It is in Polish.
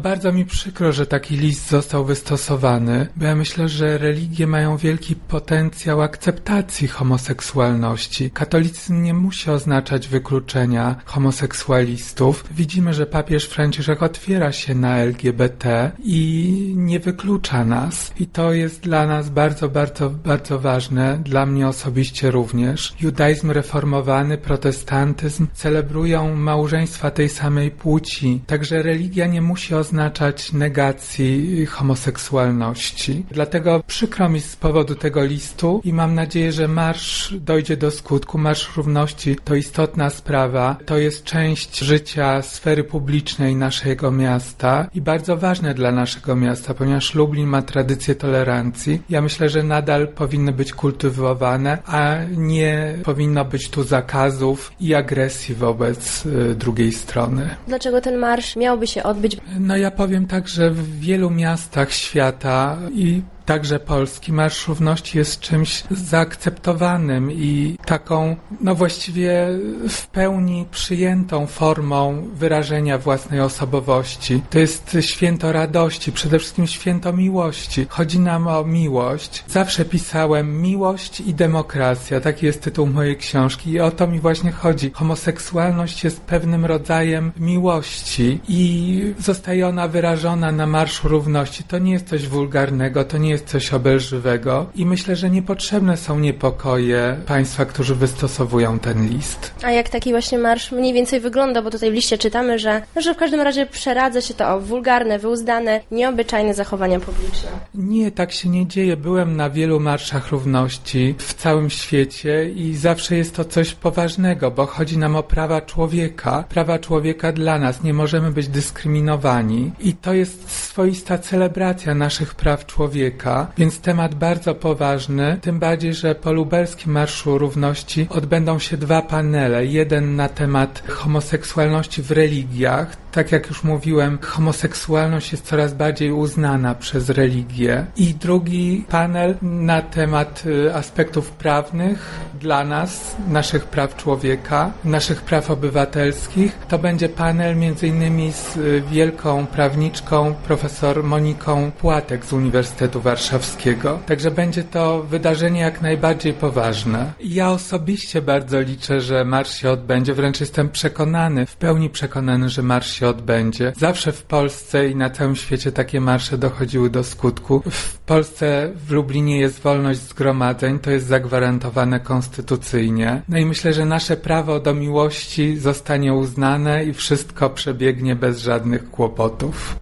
bardzo mi przykro, że taki list został wystosowany, bo ja myślę, że religie mają wielki potencjał akceptacji homoseksualności. Katolicyzm nie musi oznaczać wykluczenia homoseksualistów. Widzimy, że papież Franciszek otwiera się na LGBT i nie wyklucza nas. I to jest dla nas bardzo, bardzo, bardzo ważne, dla mnie osobiście również. Judaizm reformowany, protestantyzm celebrują małżeństwa tej samej płci. Także religia nie musi oznaczać negacji homoseksualności. Dlatego przykro mi z powodu tego listu i mam nadzieję, że marsz dojdzie do skutku. Marsz Równości to istotna sprawa. To jest część życia sfery publicznej naszego miasta i bardzo ważne dla naszego miasta, ponieważ Lublin ma tradycję tolerancji. Ja myślę, że nadal powinny być kultywowane, a nie powinno być tu zakazów i agresji wobec drugiej strony. Dlaczego ten marsz miałby się odbyć? No ja powiem tak, że w wielu miastach świata i także Polski Marsz Równości jest czymś zaakceptowanym i taką, no właściwie w pełni przyjętą formą wyrażenia własnej osobowości. To jest święto radości, przede wszystkim święto miłości. Chodzi nam o miłość. Zawsze pisałem miłość i demokracja. Taki jest tytuł mojej książki i o to mi właśnie chodzi. Homoseksualność jest pewnym rodzajem miłości i zostaje ona wyrażona na Marszu Równości. To nie jest coś wulgarnego, to nie jest coś obelżywego i myślę, że niepotrzebne są niepokoje państwa, którzy wystosowują ten list. A jak taki właśnie marsz mniej więcej wygląda, bo tutaj w liście czytamy, że w każdym razie przeradza się to o wulgarne, wyuzdane, nieobyczajne zachowania publiczne. Nie, tak się nie dzieje. Byłem na wielu marszach równości w całym świecie i zawsze jest to coś poważnego, bo chodzi nam o prawa człowieka dla nas. Nie możemy być dyskryminowani i to jest swoista celebracja naszych praw człowieka, więc temat bardzo poważny, tym bardziej, że po lubelskim Marszu Równości odbędą się 2 panele. Jeden na temat homoseksualności w religiach. Tak jak już mówiłem, homoseksualność jest coraz bardziej uznana przez religię. I drugi panel na temat aspektów prawnych dla nas, naszych praw człowieka, naszych praw obywatelskich. To będzie panel m.in. z wielką prawniczką, profesor Moniką Płatek z Uniwersytetu Warszawskiego. Także będzie to wydarzenie jak najbardziej poważne. Ja osobiście bardzo liczę, że marsz się odbędzie. Wręcz jestem przekonany, w pełni przekonany, że marsz się odbędzie. Zawsze w Polsce i na całym świecie takie marsze dochodziły do skutku. W Polsce, w Lublinie jest wolność zgromadzeń, to jest zagwarantowane konstytucyjnie. No i myślę, że nasze prawo do miłości zostanie uznane i wszystko przebiegnie bez żadnych kłopotów.